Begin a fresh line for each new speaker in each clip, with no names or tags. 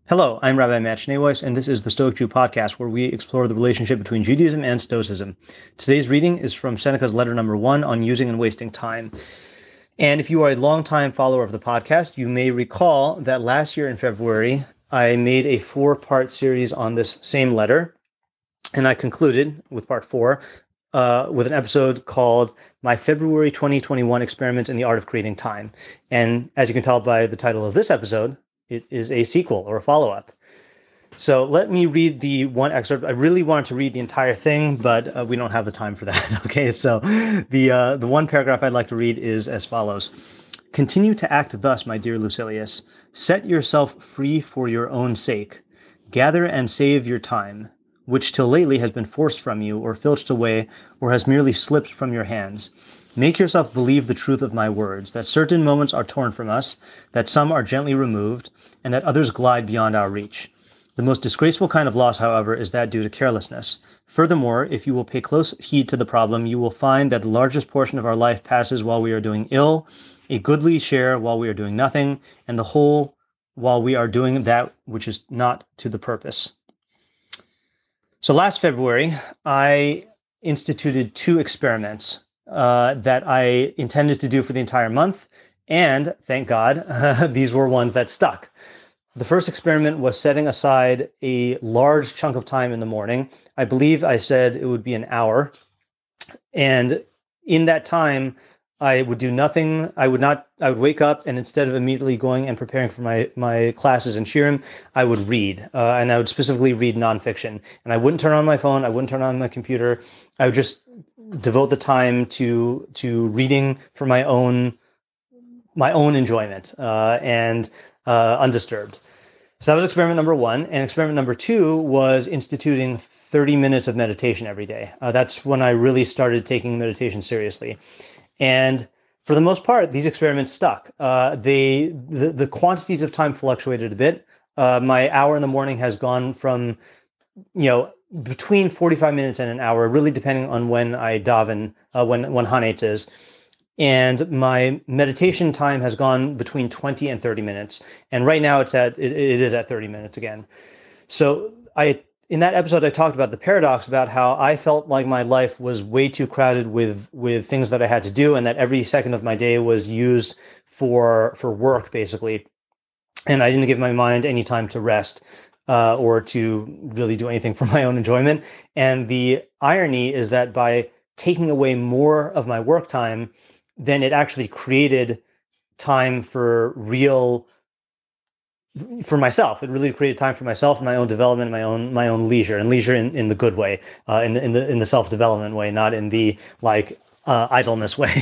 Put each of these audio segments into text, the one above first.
Hello, I'm Rabbi Matt Schneeweiss, and this is the Stoic Jew podcast, where we explore the relationship between Judaism and Stoicism. Today's reading is from Seneca's letter number 1 on using and wasting time. And if you are a longtime follower of the podcast, you may recall that last year in February, I made a 4-part series on this same letter, and I concluded with part 4 with an episode called My February 2021 Experiment in the Art of Creating Time. And as you can tell by the title of this episode, it is a sequel or a follow-up. So let me read the one excerpt. I really wanted to read the entire thing, but we don't have the time for that. Okay, so the one paragraph I'd like to read is as follows. Continue to act thus, my dear Lucilius. Set yourself free for your own sake. Gather and save your time, which till lately has been forced from you, or filched away, or has merely slipped from your hands. Make yourself believe the truth of my words, that certain moments are torn from us, that some are gently removed, and that others glide beyond our reach. The most disgraceful kind of loss, however, is that due to carelessness. Furthermore, if you will pay close heed to the problem, you will find that the largest portion of our life passes while we are doing ill, a goodly share while we are doing nothing, and the whole while we are doing that which is not to the purpose. So last February, I instituted 2 experiments that I intended to do for the entire month. And thank God, these were ones that stuck. The first experiment was setting aside a large chunk of time in the morning. I believe I said it would be an hour. And in that time, I would do nothing. I would wake up, and instead of immediately going and preparing for my classes in Shirim, I would read. And I would specifically read nonfiction. And I wouldn't turn on my phone. I wouldn't turn on my computer. I would just devote the time to reading for my own enjoyment and undisturbed. So that was experiment number 1. And experiment number 2 was instituting 30 minutes of meditation every day. That's when I really started taking meditation seriously. And for the most part, these experiments stuck. The quantities of time fluctuated a bit. My hour in the morning has gone from, between 45 minutes and an hour, really depending on when I daven, when Hanetz is. And my meditation time has gone between 20 and 30 minutes. And right now it is at 30 minutes again. So in that episode, I talked about the paradox about how I felt like my life was way too crowded with things that I had to do, and that every second of my day was used for work, basically. And I didn't give my mind any time to rest or to really do anything for my own enjoyment. And the irony is that by taking away more of my work time, then it actually created time for myself. It really created time for myself and my own development, my own leisure, and leisure in the good way, in the self-development way, not in the idleness way.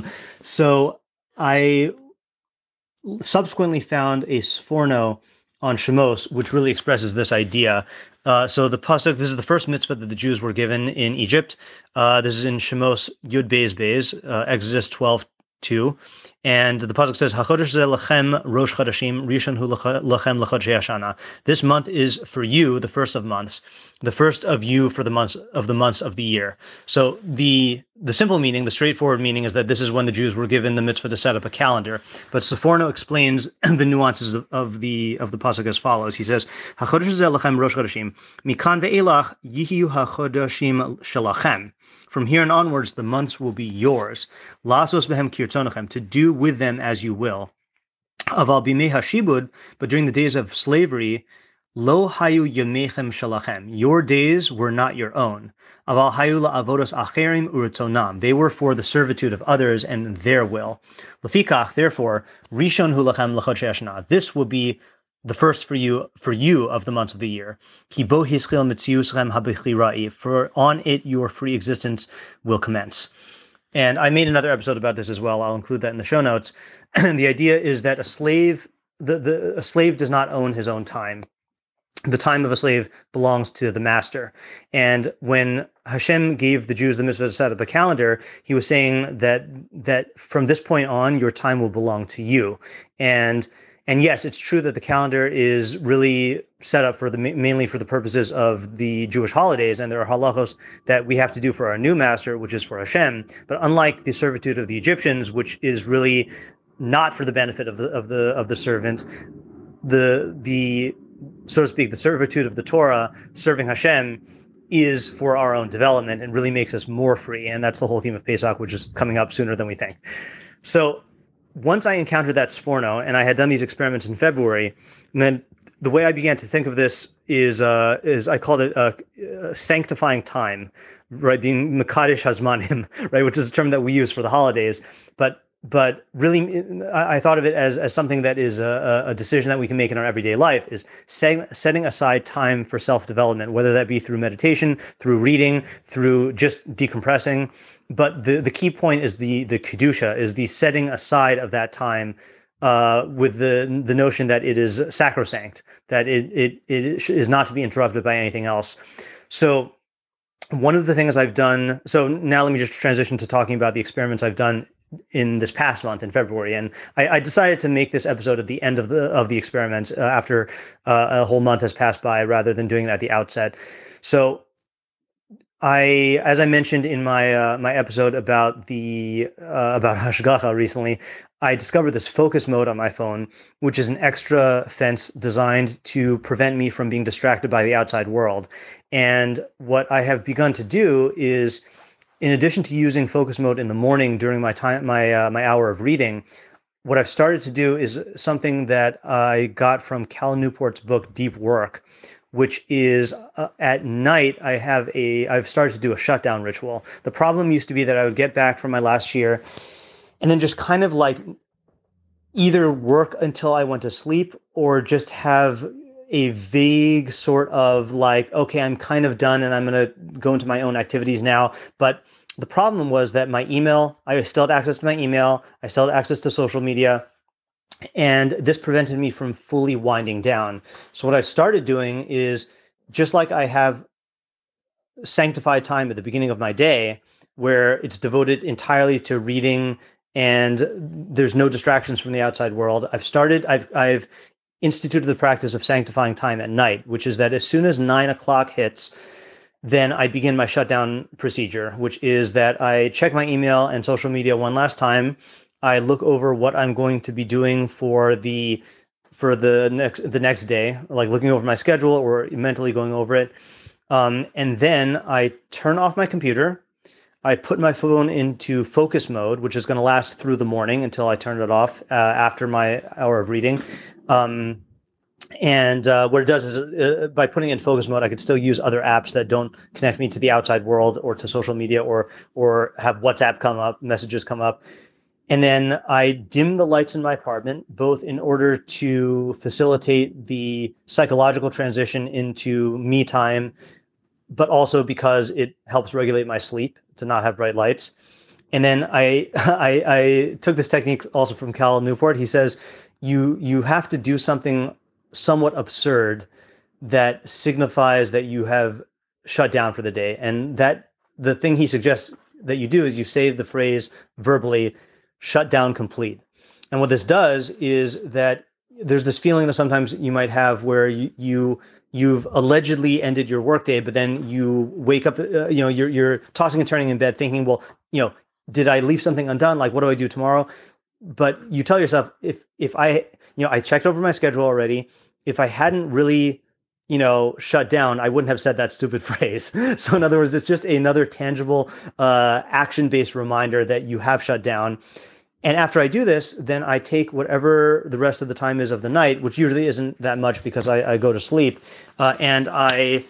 So I subsequently found a Sforno on Shemos, which really expresses this idea. So the pasuk, this is the first mitzvah that the Jews were given in Egypt. This is in Shemos Yud Beis Beis, Exodus 12:2. And the pasuk says, "Hachodesh zeh lachem rosh chodashim, rishon hu lachem lachodshei hashana." This month is for you, the first of months, the first of you for the months of the year. So the simple meaning, the straightforward meaning, is that this is when the Jews were given the mitzvah to set up a calendar. But Sforno explains the nuances of the pasuk as follows. He says, "Hachodesh zeh lachem rosh chodashim, mikan ve'elach yihiu hachodashim shelachem." From here and onwards, the months will be yours. Lasos behem kirtzonachem, to do with them as you will. Aval bimei hashibud, but during the days of slavery, lo hayu yemechem shalachem, your days were not your own. Aval hayu la'avodos acherim uretzonam, they were for the servitude of others and their will. Lefikach, therefore, rishon hu lachem l'chodshei hashana, this will be the first for you of the months of the year. Ki bo hischil mitziuschem habichirai, for on it your free existence will commence. And I made another episode about this as well. I'll include that in the show notes. And the idea is that a slave does not own his own time. The time of a slave belongs to the master. And when Hashem gave the Jews the mitzvah to set up a calendar, he was saying that from this point on, your time will belong to you. And yes, it's true that the calendar is really set up for mainly for the purposes of the Jewish holidays, and there are halachos that we have to do for our new master, which is for Hashem. But unlike the servitude of the Egyptians, which is really not for the benefit of the servant, the so to speak, the servitude of the Torah, serving Hashem, is for our own development and really makes us more free. And that's the whole theme of Pesach, which is coming up sooner than we think. So once I encountered that Sforno, and I had done these experiments in February, and then the way I began to think of this is I called it sanctifying time, right? Being Mekadesh Hazmanim, right? Which is a term that we use for the holidays. But really, I thought of it as something that is a decision that we can make in our everyday life, is setting aside time for self-development, whether that be through meditation, through reading, through just decompressing. But the key point is the kedusha, is the setting aside of that time with the notion that it is sacrosanct, that it is not to be interrupted by anything else. So one of the things I've done, so now let me just transition to talking about the experiments I've done in this past month in February. And I decided to make this episode at the end of the experiment after a whole month has passed by, rather than doing it at the outset. So as I mentioned in my my episode about about Hashgacha recently, I discovered this focus mode on my phone, which is an extra fence designed to prevent me from being distracted by the outside world. And what I have begun to do is, in addition to using focus mode in the morning during my hour of reading, what I've started to do is something that I got from Cal Newport's book, Deep Work, which is at night, I've started to do a shutdown ritual. The problem used to be that I would get back from my last year and then just kind of like either work until I went to sleep, or just have a vague sort of like, okay, I'm kind of done and I'm going to go into my own activities now. But the problem was that my email, I still had access to my email, I still had access to social media, and this prevented me from fully winding down. So what I started doing is, just like I have sanctified time at the beginning of my day, where it's devoted entirely to reading and there's no distractions from the outside world, I've instituted the practice of sanctifying time at night, which is that as soon as 9 o'clock hits, then I begin my shutdown procedure, which is that I check my email and social media one last time. I look over what I'm going to be doing for the next day, like looking over my schedule or mentally going over it. And then I turn off my computer. I put my phone into focus mode, which is going to last through the morning until I turn it off after my hour of reading. And what it does is, by putting it in focus mode, I could still use other apps that don't connect me to the outside world or to social media, or have WhatsApp come up, messages come up. And then I dim the lights in my apartment, both in order to facilitate the psychological transition into me time, but also because it helps regulate my sleep to not have bright lights. And then I took this technique also from Cal Newport. He says, you have to do something somewhat absurd that signifies that you have shut down for the day. And that the thing he suggests that you do is you say the phrase verbally, shut down complete. And what this does is that there's this feeling that sometimes you might have where you've allegedly ended your workday, but then you wake up, you're tossing and turning in bed thinking, well, did I leave something undone? Like, what do I do tomorrow? But you tell yourself, if I checked over my schedule already, if I hadn't really, shut down, I wouldn't have said that stupid phrase. So in other words, it's just another tangible, action-based reminder that you have shut down. And after I do this, then I take whatever the rest of the time is of the night, which usually isn't that much because I go to sleep, and I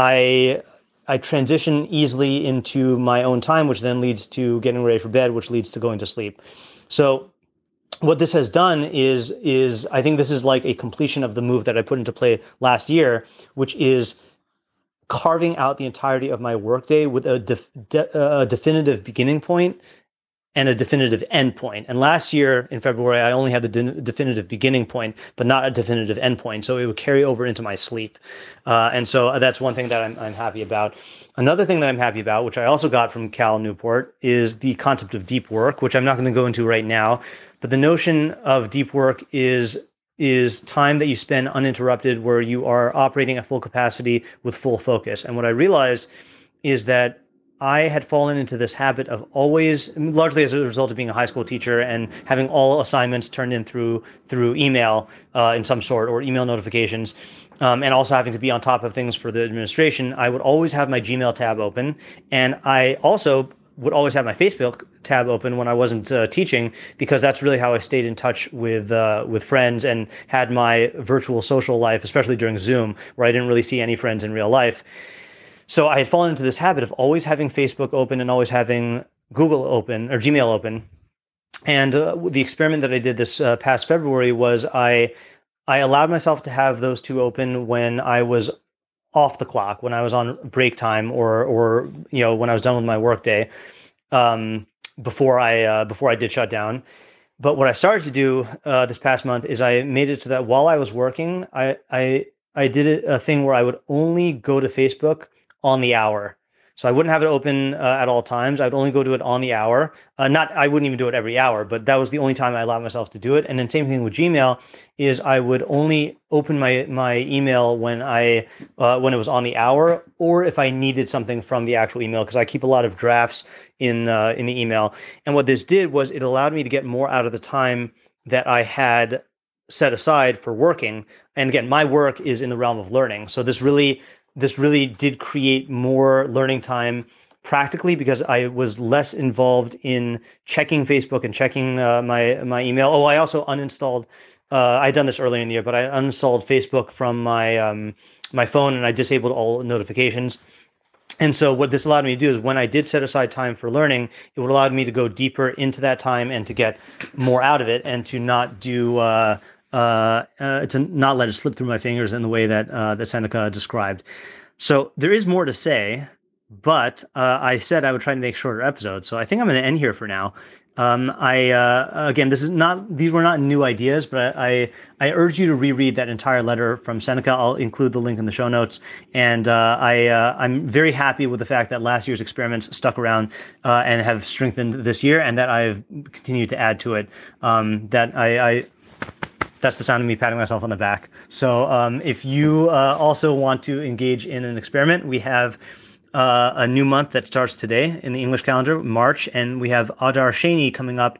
transition easily into my own time, which then leads to getting ready for bed, which leads to going to sleep. So what this has done is I think this is like a completion of the move that I put into play last year, which is carving out the entirety of my workday with a definitive beginning point and a definitive end point. And last year in February, I only had the definitive beginning point, but not a definitive end point. So it would carry over into my sleep. And so that's one thing that I'm happy about. Another thing that I'm happy about, which I also got from Cal Newport, is the concept of deep work, which I'm not going to go into right now. But the notion of deep work is time that you spend uninterrupted, where you are operating at full capacity with full focus. And what I realized is that I had fallen into this habit of always, largely as a result of being a high school teacher and having all assignments turned in through email in some sort, or email notifications, and also having to be on top of things for the administration, I would always have my Gmail tab open, and I also would always have my Facebook tab open when I wasn't teaching, because that's really how I stayed in touch with friends and had my virtual social life, especially during Zoom, where I didn't really see any friends in real life. So I had fallen into this habit of always having Facebook open and always having Google open or Gmail open. And the experiment that I did this past February was I allowed myself to have those two open when I was off the clock, when I was on break time, or when I was done with my workday, before I did shut down. But what I started to do this past month is I made it so that while I was working, I did a thing where I would only go to Facebook on the hour. So I wouldn't have it open at all times. I would only go to it on the hour. I wouldn't even do it every hour, but that was the only time I allowed myself to do it. And then same thing with Gmail is I would only open my email when it was on the hour, or if I needed something from the actual email, because I keep a lot of drafts in the email. And what this did was it allowed me to get more out of the time that I had set aside for working. And again, my work is in the realm of learning. So this really did create more learning time practically, because I was less involved in checking Facebook and checking my email. Oh, I also uninstalled, I'd done this earlier in the year, but I uninstalled Facebook from my phone, and I disabled all notifications. And so what this allowed me to do is when I did set aside time for learning, it would allow me to go deeper into that time and to get more out of it, and to not do to not let it slip through my fingers in the way that Seneca described. So there is more to say, but I said I would try to make shorter episodes. So I think I'm going to end here for now. Again, these were not new ideas, but I urge you to reread that entire letter from Seneca. I'll include the link in the show notes. And I'm very happy with the fact that last year's experiments stuck around and have strengthened this year, and that I've continued to add to it. That's the sound of me patting myself on the back. So if you also want to engage in an experiment, we have a new month that starts today in the English calendar, March, and we have Adar Sheni coming up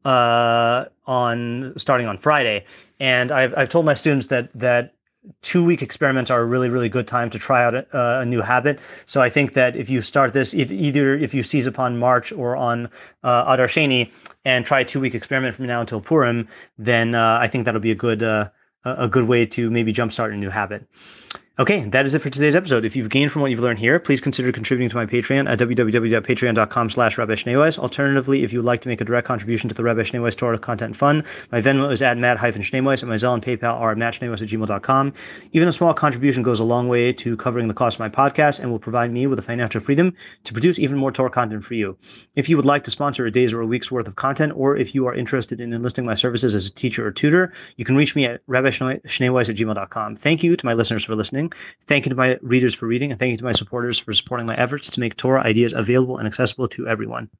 starting on Friday. And I've told my students that 2-week experiments are a really, really good time to try out a new habit. So I think that if you start this, either if you seize upon March or on Adar Sheni and try a 2-week experiment from now until Purim, then I think that'll be a good way to maybe jumpstart a new habit. Okay, that is it for today's episode. If you've gained from what you've learned here, please consider contributing to my Patreon at www.patreon.com/Rabbi Schneeweiss. Alternatively, if you would like to make a direct contribution to the Rabbi Schneeweiss Torah Content Fund, my Venmo is at Matt-Schneeweiss, and my Zelle and PayPal are mattschneeweiss@gmail.com. Even a small contribution goes a long way to covering the cost of my podcast and will provide me with the financial freedom to produce even more Torah content for you. If you would like to sponsor a day's or a week's worth of content, or if you are interested in enlisting my services as a teacher or tutor, you can reach me at rabbischneeweiss@gmail.com. Thank you to my listeners for listening. Thank you to my readers for reading, and thank you to my supporters for supporting my efforts to make Torah ideas available and accessible to everyone.